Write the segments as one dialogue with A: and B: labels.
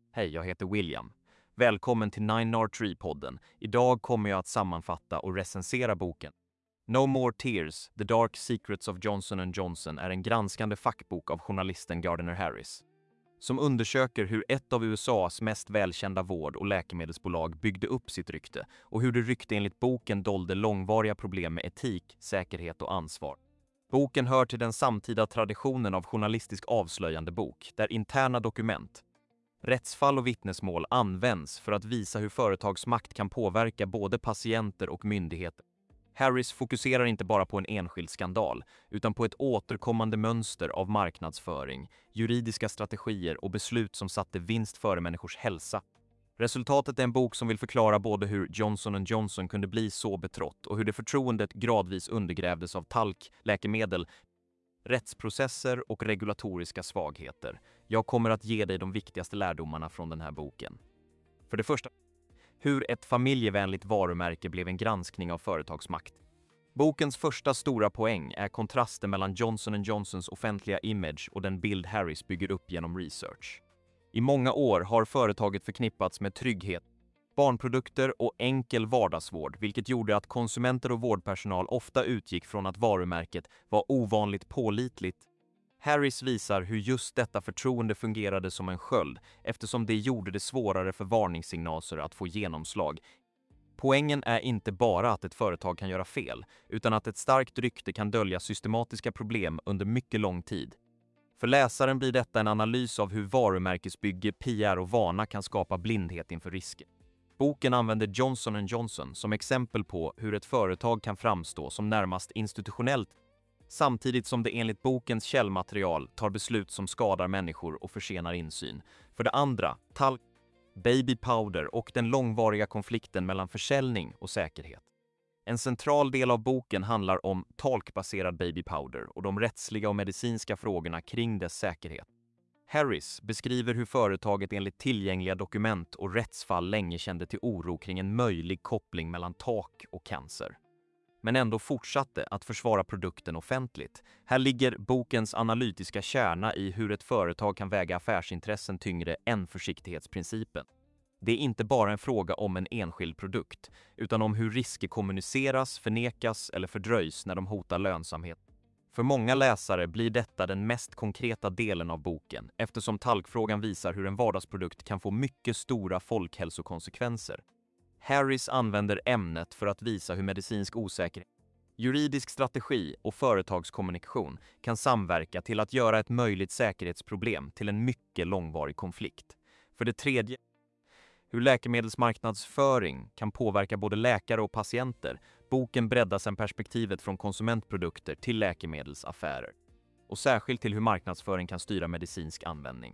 A: Hej, jag heter William. Välkommen till 9R3-podden. Idag kommer jag att sammanfatta och recensera boken. No More Tears, The Dark Secrets of Johnson & Johnson är en granskande fackbok av journalisten Gardner Harris, som undersöker hur ett av USAs mest välkända vård- och läkemedelsbolag byggde upp sitt rykte och hur det rykte enligt boken dolde långvariga problem med etik, säkerhet och ansvar. Boken hör till den samtida traditionen av journalistisk avslöjande bok, där interna dokument, rättsfall och vittnesmål används för att visa hur företagsmakt kan påverka både patienter och myndigheter. Harris fokuserar inte bara på en enskild skandal, utan på ett återkommande mönster av marknadsföring, juridiska strategier och beslut som satte vinst före människors hälsa. Resultatet är en bok som vill förklara både hur Johnson & Johnson kunde bli så betrott och hur det förtroendet gradvis undergrävdes av talk, läkemedel, rättsprocesser och regulatoriska svagheter. Jag kommer att ge dig de viktigaste lärdomarna från den här boken. För det första, hur ett familjevänligt varumärke blev en granskning av företagsmakt. Bokens första stora poäng är kontrasten mellan Johnson & Johnsons offentliga image och den bild Harris bygger upp genom research. I många år har företaget förknippats med trygghet, barnprodukter och enkel vardagsvård, vilket gjorde att konsumenter och vårdpersonal ofta utgick från att varumärket var ovanligt pålitligt. Harris visar hur just detta förtroende fungerade som en sköld, eftersom det gjorde det svårare för varningssignaler att få genomslag. Poängen är inte bara att ett företag kan göra fel, utan att ett starkt rykte kan dölja systematiska problem under mycket lång tid. För läsaren blir detta en analys av hur varumärkesbygge, PR och vana kan skapa blindhet inför risker. Boken använder Johnson & Johnson som exempel på hur ett företag kan framstå som närmast institutionellt, samtidigt som det enligt bokens källmaterial tar beslut som skadar människor och försenar insyn. För det andra, talk, baby powder och den långvariga konflikten mellan försäljning och säkerhet. En central del av boken handlar om talkbaserad baby powder och de rättsliga och medicinska frågorna kring dess säkerhet. Harris beskriver hur företaget enligt tillgängliga dokument och rättsfall länge kände till oro kring en möjlig koppling mellan talk och cancer, men ändå fortsatte att försvara produkten offentligt. Här ligger bokens analytiska kärna i hur ett företag kan väga affärsintressen tyngre än försiktighetsprincipen. Det är inte bara en fråga om en enskild produkt, utan om hur risker kommuniceras, förnekas eller fördröjs när de hotar lönsamhet. För många läsare blir detta den mest konkreta delen av boken, eftersom talkfrågan visar hur en vardagsprodukt kan få mycket stora folkhälsokonsekvenser. Harris använder ämnet för att visa hur medicinsk osäkerhet, juridisk strategi och företagskommunikation kan samverka till att göra ett möjligt säkerhetsproblem till en mycket långvarig konflikt. För det tredje, hur läkemedelsmarknadsföring kan påverka både läkare och patienter. Boken breddar sedan perspektivet från konsumentprodukter till läkemedelsaffärer, och särskilt till hur marknadsföring kan styra medicinsk användning.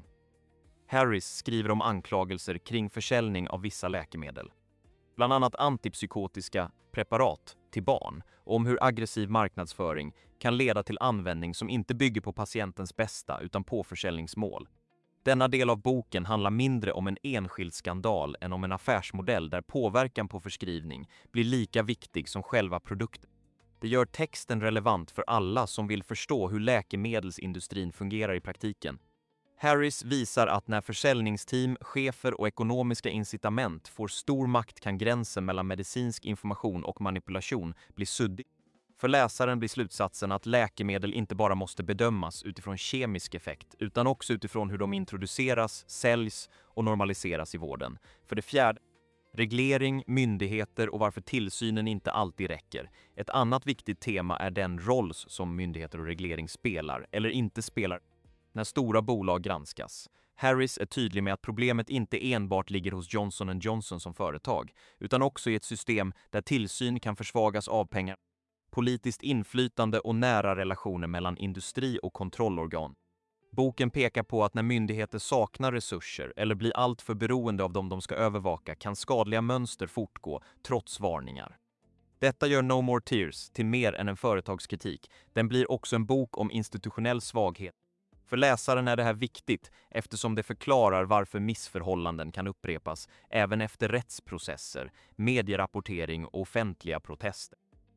A: Harris skriver om anklagelser kring försäljning av vissa läkemedel, bland annat antipsykotiska preparat till barn, och om hur aggressiv marknadsföring kan leda till användning som inte bygger på patientens bästa utan på försäljningsmål. Denna del av boken handlar mindre om en enskild skandal än om en affärsmodell där påverkan på förskrivning blir lika viktig som själva produkten. Det gör texten relevant för alla som vill förstå hur läkemedelsindustrin fungerar i praktiken. Harris visar att när försäljningsteam, chefer och ekonomiska incitament får stor makt kan gränsen mellan medicinsk information och manipulation bli suddig. För läsaren blir slutsatsen att läkemedel inte bara måste bedömas utifrån kemisk effekt, utan också utifrån hur de introduceras, säljs och normaliseras i vården. För det fjärde, reglering, myndigheter och varför tillsynen inte alltid räcker. Ett annat viktigt tema är den roll som myndigheter och reglering spelar eller inte spelar när stora bolag granskas. Harris är tydlig med att problemet inte enbart ligger hos Johnson & Johnson som företag, utan också i ett system där tillsyn kan försvagas av pengar, politiskt inflytande och nära relationer mellan industri och kontrollorgan. Boken pekar på att när myndigheter saknar resurser eller blir alltför beroende av dem de ska övervaka kan skadliga mönster fortgå trots varningar. Detta gör No More Tears till mer än en företagskritik. Den blir också en bok om institutionell svaghet. För läsaren är det här viktigt eftersom det förklarar varför missförhållanden kan upprepas även efter rättsprocesser, medierapportering och offentliga protester.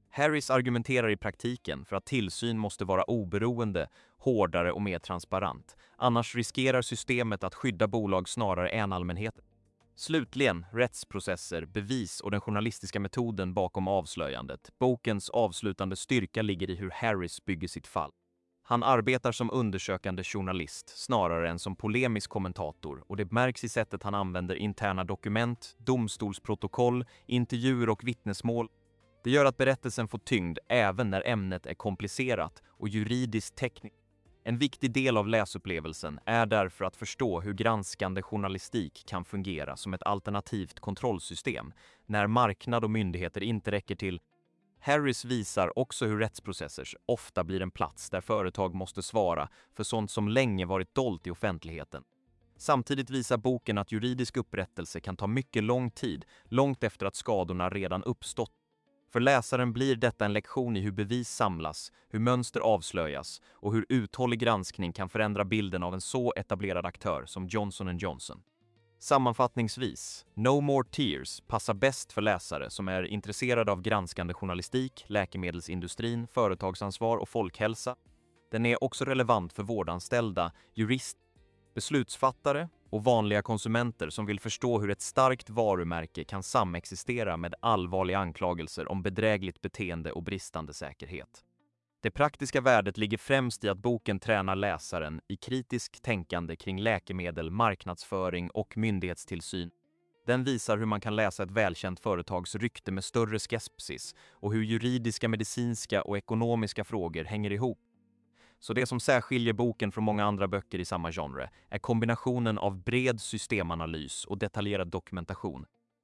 A: Harris argumenterar i praktiken för att tillsyn måste vara oberoende, hårdare och mer transparent. Annars riskerar systemet att skydda bolag snarare än allmänheten. Slutligen, rättsprocesser, bevis och den journalistiska metoden bakom avslöjandet. Bokens avslutande styrka ligger i hur Harris bygger sitt fall. Han arbetar som undersökande journalist snarare än som polemisk kommentator, och det märks i sättet han använder interna dokument, domstolsprotokoll, intervjuer och vittnesmål. Det gör att berättelsen får tyngd även när ämnet är komplicerat och juridiskt tekniskt. En viktig del av läsupplevelsen är därför att förstå hur granskande journalistik kan fungera som ett alternativt kontrollsystem när marknad och myndigheter inte räcker till. Harris visar också hur rättsprocesser ofta blir en plats där företag måste svara för sånt som länge varit dolt i offentligheten. Samtidigt visar boken att juridisk upprättelse kan ta mycket lång tid, långt efter att skadorna redan uppstått. För läsaren blir detta en lektion i hur bevis samlas, hur mönster avslöjas och hur uthållig granskning kan förändra bilden av en så etablerad aktör som Johnson & Johnson. Sammanfattningsvis, No More Tears passar bäst för läsare som är intresserade av granskande journalistik, läkemedelsindustrin, företagsansvar och folkhälsa. Den är också relevant för vårdanställda, jurister, beslutsfattare och vanliga konsumenter som vill förstå hur ett starkt varumärke kan samexistera med allvarliga anklagelser om bedrägligt beteende och bristande säkerhet. Det praktiska värdet ligger främst i att boken tränar läsaren i kritiskt tänkande kring läkemedel, marknadsföring och myndighetstillsyn. Den visar hur man kan läsa ett välkänt företags rykte med större skepsis och hur juridiska, medicinska och ekonomiska frågor hänger ihop. Så det som särskiljer boken från många andra böcker i samma genre är kombinationen av bred systemanalys och detaljerad dokumentation.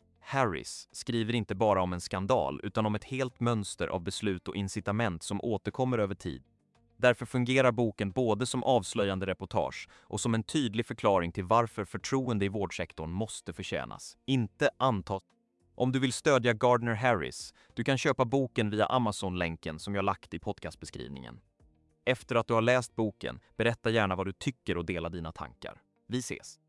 A: Harris skriver inte bara om en skandal utan om ett helt mönster av beslut och incitament som återkommer över tid. Därför fungerar boken både som avslöjande reportage och som en tydlig förklaring till varför förtroende i vårdsektorn måste förtjänas, inte antas. Om du vill stödja Gardner Harris, du kan köpa boken via Amazon-länken som jag lagt i podcastbeskrivningen. Efter att du har läst boken, berätta gärna vad du tycker och dela dina tankar. Vi ses!